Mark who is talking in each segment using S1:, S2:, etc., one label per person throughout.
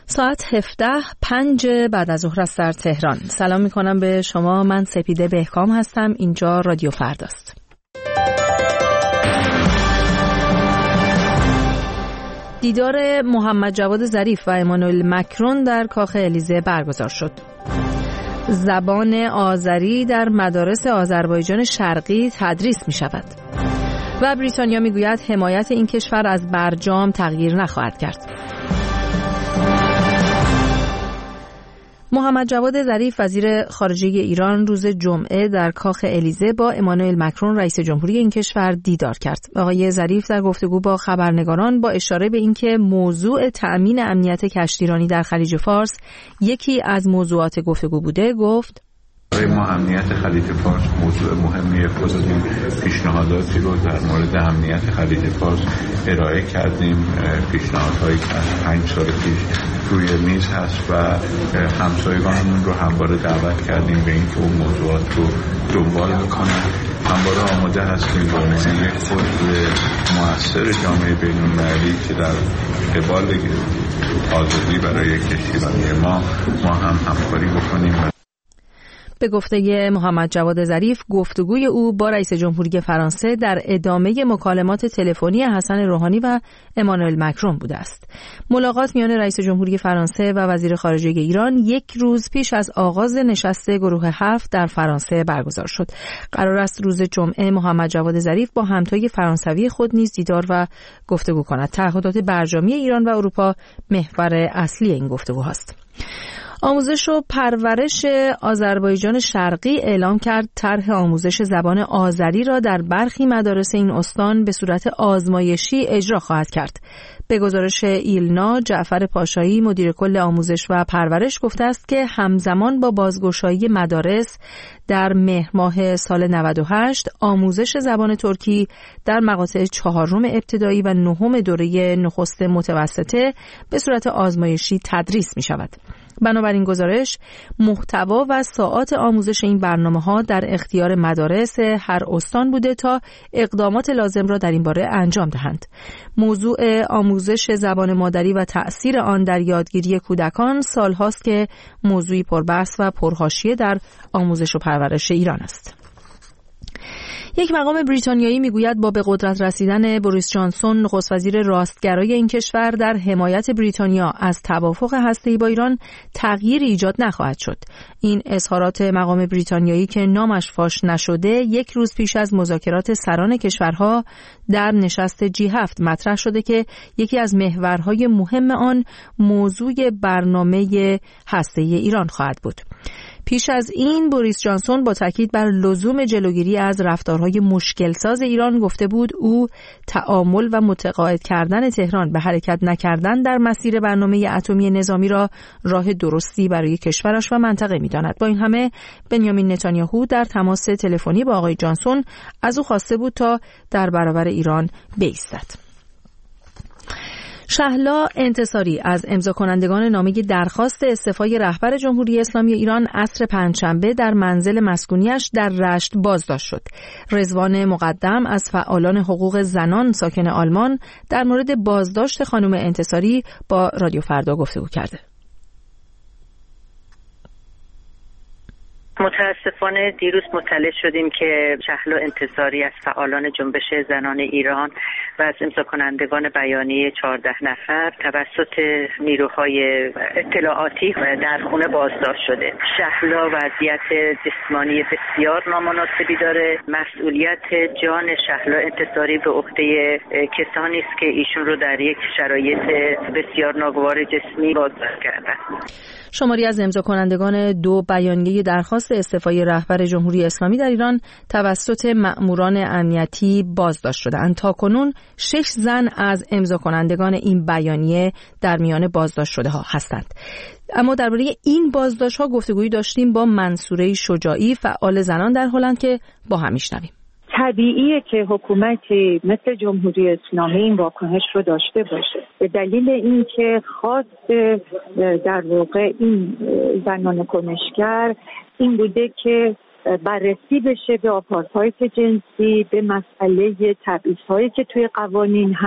S1: ساعت 17:05 بعد از ظهر است در تهران. سلام میکنم به شما. من سپیده بهکام هستم. اینجا رادیو فرداست. دیدار محمد جواد ظریف و امانوئل مکرون در کاخ الیزه برگزار شد. زبان آذری در مدارس آذربایجان شرقی تدریس می شود. و بریتانیا می گوید حمایت این کشور از برجام تغییر نخواهد کرد. محمد جواد ظریف وزیر خارجه ایران روز جمعه در کاخ الیزه با امانوئل مکرون رئیس جمهوری این کشور دیدار کرد. آقای ظریف در گفتگو با خبرنگاران با اشاره به اینکه موضوع تأمین امنیت کشتیرانی در خلیج فارس یکی از موضوعات گفتگو بوده، گفت
S2: برای ما امنیت خلیج فارس موضوع مهمیه. خودمون پیشنهاداتی رو در مورد امنیت خلیج فارس ارائه کردیم، پیشنهادهایی که از 5 سال پیش روی میز هست و همسایگانمون رو همواره دعوت کردیم به اینکه اون موضوعات رو دنبال بکنن. همواره آماده هستیم به عنوان یک عضو مؤثر جامعه بین‌المللی که در قبال آزادی برای کشتیرانی ما هم همکاری بکنیم.
S1: به گفته محمد جواد ظریف، گفتگوی او با رئیس جمهوری فرانسه در ادامه مکالمات تلفنی حسن روحانی و امانوئل مکرون بوده است. ملاقات میان رئیس جمهوری فرانسه و وزیر خارجه ایران یک روز پیش از آغاز نشست گروه 7 در فرانسه برگزار شد. قرار است روز جمعه محمد جواد ظریف با همتای فرانسوی خود نیز دیدار و گفتگو کند. تعهدات برجامی ایران و اروپا محور اصلی این گفتگوهاست. آموزش و پرورش آذربایجان شرقی اعلام کرد طرح آموزش زبان آذری را در برخی مدارس این استان به صورت آزمایشی اجرا خواهد کرد. به گزارش ایلنا، جعفر پاشایی مدیر کل آموزش و پرورش گفته است که همزمان با بازگشایی مدارس در مهر ماه سال 98 آموزش زبان ترکی در مقاطع 4 ابتدایی و 9 دوره نخست متوسطه به صورت آزمایشی تدریس می شود. بنابراین گزارش محتوا و ساعات آموزش این برنامه‌ها در اختیار مدارس هر استان بوده تا اقدامات لازم را در این باره انجام دهند. موضوع آموزش زبان مادری و تأثیر آن در یادگیری کودکان سالهاست که موضوعی پربحث و پرحاشیه در آموزش و پرورش ایران است. یک مقام بریتانیایی میگوید با به قدرت رسیدن بوریس جانسون نخست وزیر راستگرای این کشور در حمایت بریتانیا از توافق هسته‌ای با ایران تغییری ایجاد نخواهد شد. این اظهارات مقام بریتانیایی که نامش فاش نشده یک روز پیش از مذاکرات سران کشورها در نشست G7 مطرح شده که یکی از محورهای مهم آن موضوع برنامه هسته‌ای ایران خواهد بود. پیش از این بوریس جانسون با تاکید بر لزوم جلوگیری از رفتارهای مشکلساز ایران گفته بود او تعامل و متقاعد کردن تهران به حرکت نکردن در مسیر برنامه اتمی نظامی را راه درستی برای کشورش و منطقه می‌داند. با این همه بنیامین نتانیاهو در تماس تلفنی با آقای جانسون از او خواسته بود تا در برابر ایران بایستد. شهلا انتصاری از امضا کنندگان نامه درخواست استعفای رهبر جمهوری اسلامی ایران عصر پنجشنبه در منزل مسکونیش در رشت بازداشت شد. رضوان مقدم از فعالان حقوق زنان ساکن آلمان در مورد بازداشت خانم انتصاری با رادیو فردا گفتگو کرده.
S3: متاسفانه دیروز مطلع شدیم که شهلا انتصاری از فعالان جنبش زنان ایران و از امضا کنندگان بیانیه 14 نفر توسط نیروهای اطلاعاتی در خونه بازداشت شده. شهلا وضعیت جسمانی بسیار نامناسبی داره. مسئولیت جان شهلا انتصاری به عهده کسانی است که ایشون رو در یک شرایط بسیار ناگوار جسمی بازداشت کردن.
S1: شماری از امضا کنندگان 2 بیانیه درخواست استعفای رهبر جمهوری اسلامی در ایران توسط مأموران امنیتی بازداشت شدند. تاکنون 6 زن از امضا کنندگان این بیانیه در میان بازداشت شده ها هستند. اما درباره این بازداشت ها گفتگویی داشتیم با منصوره شجاعی فعال زنان در هلند که با هم میشنویم.
S4: طبیعیه که حکومتی مثل جمهوری اسلامی این واکنش رو داشته باشه به دلیل اینکه خواست در واقع این زنان کنشگر این بوده که بررسی بشه به آپارتاید جنسی، به مسئله تبعیض‌هایی که توی قوانین هست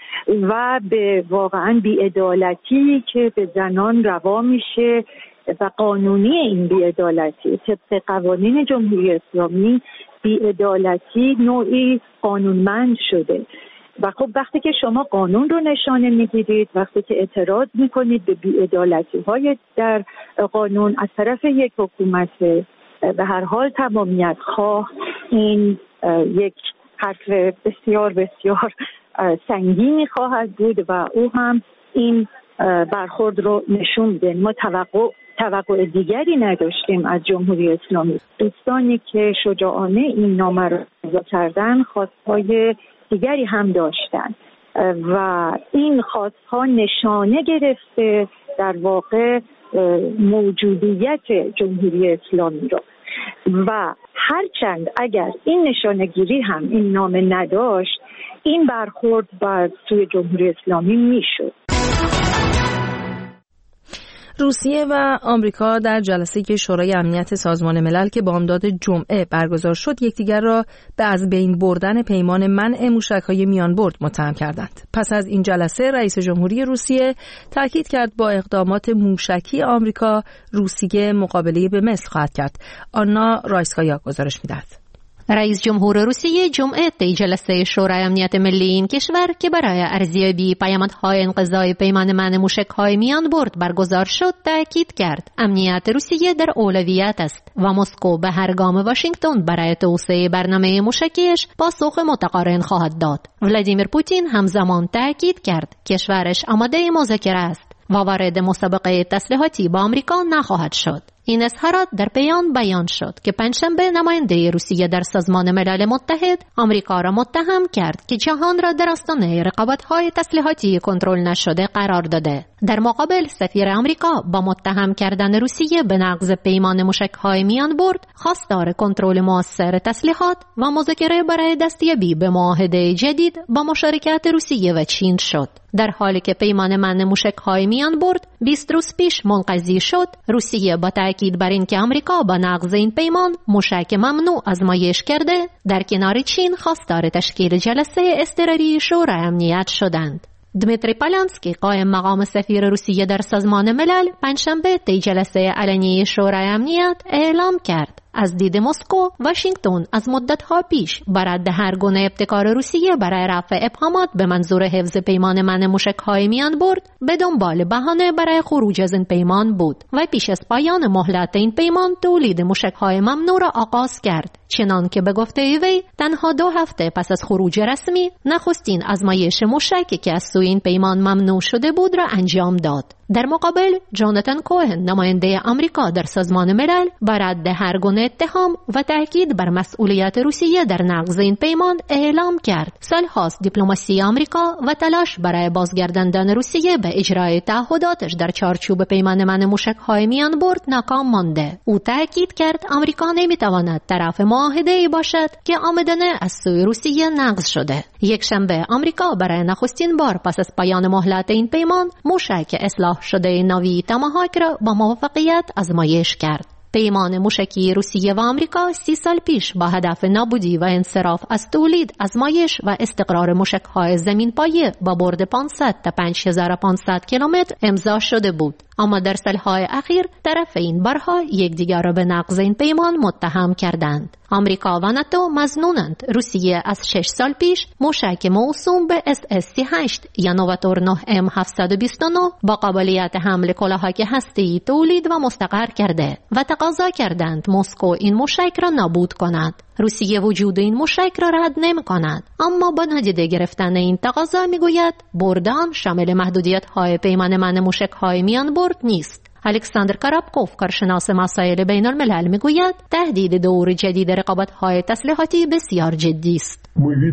S4: و به واقعا بی‌عدالتی که به زنان روا میشه و قانونی این بی‌عدالتی طبق قوانین جمهوری اسلامی بی‌عدالتی نوعی قانونمند شده و خب وقتی که شما قانون رو نشانه میگیرید، وقتی که اعتراض میکنید به بی‌عدالتی‌های در قانون از طرف یک حکومت به هر حال تمامیت خواه، این یک حرف بسیار بسیار سنگینی خواهد بود و او هم این برخورد رو نشون میده. ما توقع دیگری نداشتیم از جمهوری اسلامی. دوستانی که شجاعانه این نامه رو امضا کردن خواستهای دیگری هم داشتن و این خواستها نشانه گرفته در واقع موجودیت جمهوری اسلامی رو و هرچند اگر این نشانه‌گیری هم این نامه نداشت، این برخورد بر سوی جمهوری اسلامی میشد.
S1: روسیه و آمریکا در جلسه شورای امنیت سازمان ملل که بامداد جمعه برگزار شد یکدیگر را به از بین بردن پیمان منع موشک‌های میانبرد متهم کردند. پس از این جلسه رئیس جمهوری روسیه تاکید کرد با اقدامات موشکی آمریکا روسیه مقابله به مثل خواهد کرد. آنا رایسکایا گزارش می‌دهد.
S5: رئیس جمهور روسیه جمعه طی جلسه شورای امنیت ملی این کشور که برای ارزیابی پیامدهای انقضای پیمان منع موشک‌های میانبرد برگزار شد تاکید کرد امنیت روسیه در اولویت است و مسکو به هر گام واشنگتن برای توسعه برنامه موشکیش پاسخ متقارن خواهد داد. ولادیمیر پوتین همزمان تاکید کرد کشورش آماده مذاکره است و وارد مسابقه تسلیحاتی با آمریکا نخواهد شد. این اظهارات در بیان شد که پنجشنبه نماینده روسیه در سازمان ملل متحد آمریکا را متهم کرد که جهان را در آستانه رقابت‌های تسلیحاتی کنترل نشده قرار داده. در مقابل سفیر آمریکا با متهم کردن روسیه به نقض پیمان موشک‌های میانبرد خواستار کنترل مؤثر تسلیحات و مذاکره برای دستیابی به معاهده جدید با مشارکت روسیه و چین شد. در حالی که پیمان منع موشک‌های میانبرد 20 روز پیش منقضی شد، روسیه با تاکید بر اینکه آمریکا با نقض این پیمان موشک ممنوع آزمایش کرده، در کنار چین خواستار تشکیل جلسه اضطراری شورای امنیت شدند. دمیتری پالانسکی قائم مقام سفیر روسیه در سازمان ملل پنجشنبه طی جلسه علنی شورای امنیت اعلام کرد از دید مسکو واشنگتن از مدت‌ها پیش بر رد هر گونه ابتکار روسیه برای رفع ابهامات به منظور حفظ پیمان منع موشک‌های میانبرد به دنبال بهانه برای خروج از این پیمان بود و پیش از پایان مهلت این پیمان تولید موشک‌های ممنوع را آغاز کرد، چنان که به گفته وی تنها 2 هفته پس از خروج رسمی نخستین آزمایش موشکی که از سوی این پیمان ممنوع شده بود را انجام داد. در مقابل جاناتان کوهن نماینده آمریکا در سازمان ملل بر رد هر گونه اتهام و تاکید بر مسئولیت روسیه در نقض این پیمان اعلام کرد سالهاست دیپلماسی آمریکا و تلاش برای بازگرداندن روسیه به اجرای تعهداتش در چارچوب پیمان منع موشک‌های میانبرد ناکام مانده. او تاکید کرد آمریکا نمیتواند طرف معاهده‌ای باشد که آمدانه از سوی روسیه نقض شده. یکشنبه آمریکا برای نخستین بار پس از پایان مهلت این پیمان موشک اصلاح شده ناوی تاماهاک را با موفقیت آزمایش کرد. پیمان موشکی روسیه و آمریکا 30 سال پیش با هدف نابودی و انصراف از تولید، آزمایش و استقرار موشک‌های زمین پایه با برد 500 تا 5500 کیلومتر امضا شده بود. اما در سالهای اخیر طرفین بارها یکدیگر را به نقض این پیمان متهم کردند. آمریکا و ناتو مظنونند روسیه از 6 سال پیش موشک موسوم به SS-38 یا نواتور 9M729 با قابلیت حمل کلاهک هسته‌ای تولید و مستقر کرده و تقاضا کردند مسکو این موشک را نابود کند. روسیه وجود این موشک را رد نمی‌کند، اما با نادیده گرفتن این تقاضا میگوید برد آن شامل محدودیت‌های پیمان منع موشک‌های میانبرد نیست. الکساندر کارابکوف کارشناس مسائل بین الملل میگوید تهدید دور جدید رقابت‌های تسلیحاتی بسیار جدی است.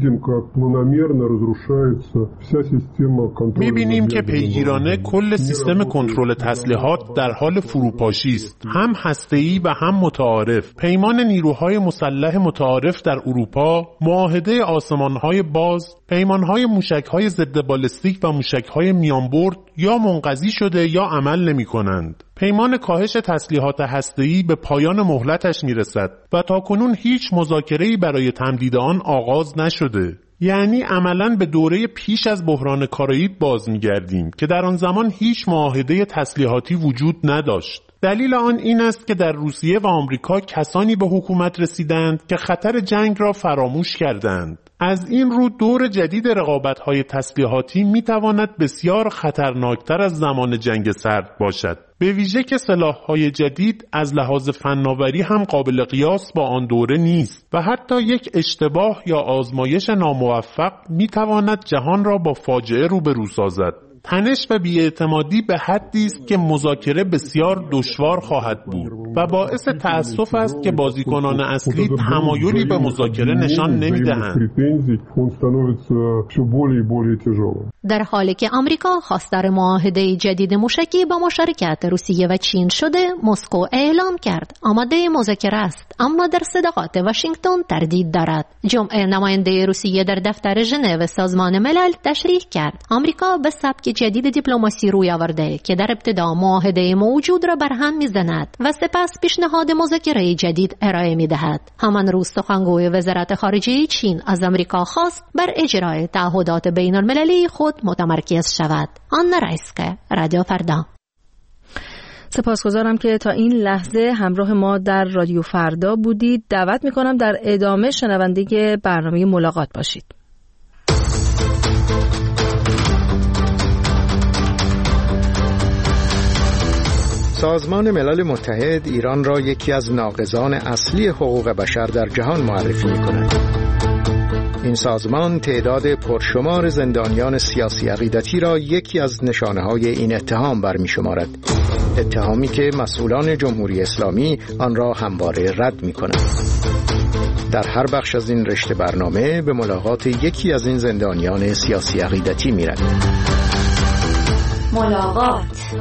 S6: می‌بینیم که پیگیرانه کل سیستم کنترل تسلیحات در حال فروپاشی است، هم هسته‌ای و هم متعارف. پیمان نیروهای مسلح متعارف در اروپا، معاهده آسمان‌های باز، پیمان‌های موشک‌های ضد بالستیک و موشک‌های میانبرد یا منقضی شده یا عمل نمی‌کنند. پیمان کاهش تسلیحات هسته‌ای به پایان مهلتش میرسد و تاکنون هیچ مذاکره‌ای برای تمدید آن آغاز نشده. یعنی عملاً به دوره پیش از بحران کارائیب باز می‌گردیم که در آن زمان هیچ معاهده تسلیحاتی وجود نداشت. دلیل آن این است که در روسیه و آمریکا کسانی به حکومت رسیدند که خطر جنگ را فراموش کردند. از این رو دور جدید رقابت‌های تسلیحاتی می‌تواند بسیار خطرناکتر از زمان جنگ سرد باشد، به ویژه که سلاح‌های جدید از لحاظ فناوری هم قابل قیاس با آن دوره نیست و حتی یک اشتباه یا آزمایش ناموفق می‌تواند جهان را با فاجعه روبرو سازد. تنش و بی‌اعتمادی به حدی است که مذاکره بسیار دشوار خواهد بود و باعث تأسف است که بازیکنان اصلی تمایلی به مذاکره نشان نمی‌دهند.
S5: در حالی که آمریکا خواستار معاهده جدید موشکی با مشارکت روسیه و چین شده، مسکو اعلام کرد آماده مذاکره است، اما در صداقت واشنگتن تردید دارد. جمعه نماینده روسیه در دفتر ژنو سازمان ملل تشریح کرد آمریکا به سبک جدید دیپلماسی روی آورده که در ابتدا معاهده موجود را برهم می‌زند و سپس پیشنهاد مذاکره جدید ارائه می‌دهد. همان روز سخنگوی وزارت خارجه چین از آمریکا خواست بر اجرای تعهدات بین‌المللی خود متمرکز شود. آنا رایسکه، رادیو فردا.
S1: سپاسگزارم که تا این لحظه همراه ما در رادیو فردا بودید. دعوت می‌کنم در ادامه شنونده برنامه ملاقات باشید.
S7: سازمان ملل متحد ایران را یکی از ناقضان اصلی حقوق بشر در جهان معرفی می‌کند. این سازمان تعداد پرشمار زندانیان سیاسی عقیدتی را یکی از نشانه‌های این اتهام برمی‌شمارد. اتهامی که مسئولان جمهوری اسلامی آن را همواره رد می‌کنند. در هر بخش از این رشته برنامه به ملاقات یکی از این زندانیان سیاسی عقیدتی می‌رویم.
S8: ملاقات.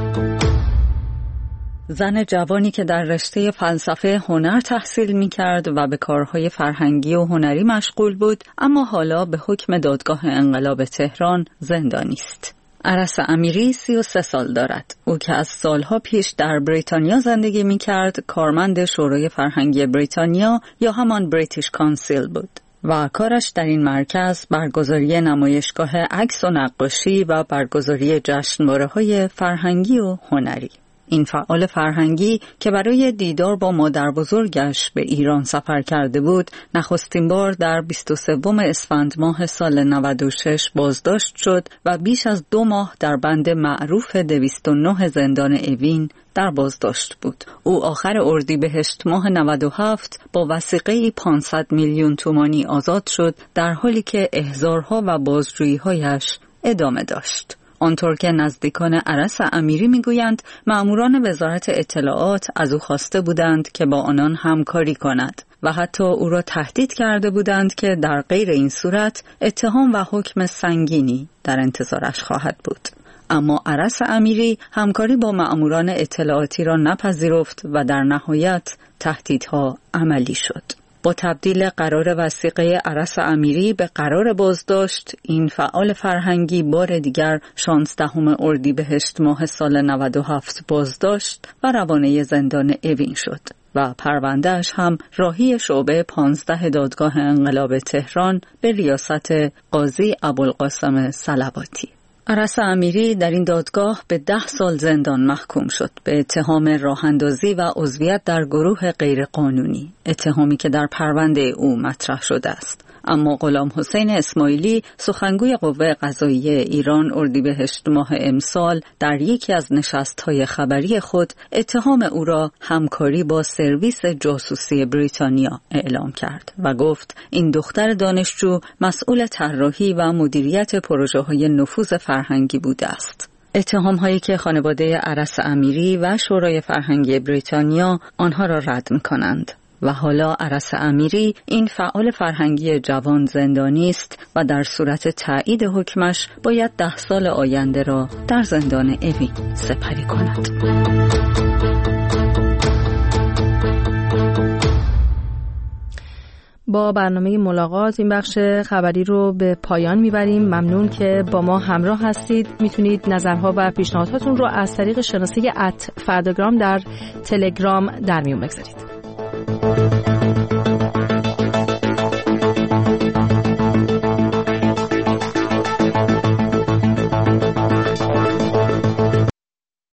S8: زن جوانی که در رشته فلسفه هنر تحصیل می‌کرد و به کارهای فرهنگی و هنری مشغول بود، اما حالا به حکم دادگاه انقلاب تهران زندانی است. عرس امیری 33 سال دارد. او که از سالها پیش در بریتانیا زندگی می‌کرد، کارمند شورای فرهنگی بریتانیا یا همان بریتیش کانسیل بود و کارش در این مرکز برگزاری نمایشگاه عکس و نقاشی و برگزاری جشنواره‌های فرهنگی و هنری. این فعال فرهنگی که برای دیدار با مادر بزرگش به ایران سفر کرده بود، نخستین بار در 23 اسفند ماه سال 96 بازداشت شد و بیش از 2 ماه در بند معروف 209 زندان اوین در بازداشت بود. او آخر اردیبهشت ماه 97 با وثیقه 500 میلیون تومانی آزاد شد، در حالی که احضارها و بازجویی‌هایش ادامه داشت. آنطور که نزدیکان عرس امیری میگویند، مأموران وزارت اطلاعات از او خواسته بودند که با آنان همکاری کند و حتی او را تهدید کرده بودند که در غیر این صورت اتهام و حکم سنگینی در انتظارش خواهد بود. اما عرس امیری همکاری با مأموران اطلاعاتی را نپذیرفت و در نهایت تهدیدها عملی شد. با تبدیل قرار وثیقه عرس امیری به قرار بازداشت، این فعال فرهنگی بار دیگر 16 اردیبهشت ماه سال 97 بازداشت و روانه زندان اوین شد و پروندهش هم راهی شعبه 15 دادگاه انقلاب تهران به ریاست قاضی ابوالقاسم صلواتی. عرس امیری در این دادگاه به 10 سال زندان محکوم شد به اتهام راه‌اندازی و عضویت در گروه غیرقانونی، اتهامی که در پرونده او مطرح شده است. اما غلام حسین اسماعیلی، سخنگوی قوه قضاییه ایران، اردیبهشت ماه امسال در یکی از نشست‌های خبری خود اتهام او را همکاری با سرویس جاسوسی بریتانیا اعلام کرد و گفت این دختر دانشجو مسئول طراحی و مدیریت پروژه‌های نفوذ فرهنگی بوده است. اتهام‌هایی که خانواده عرس امیری و شورای فرهنگی بریتانیا آنها را رد می‌کنند. و حالا عرس امیری، این فعال فرهنگی جوان، زندانی است و در صورت تایید حکمش باید 10 سال آینده را در زندان اوین سپری کند.
S1: با برنامه ملاقات این بخش خبری رو به پایان میبریم. ممنون که با ما همراه هستید. میتونید نظرها و پیشنهاداتون رو از طریق شناسه @فرداگرام در تلگرام در میون بگذارید.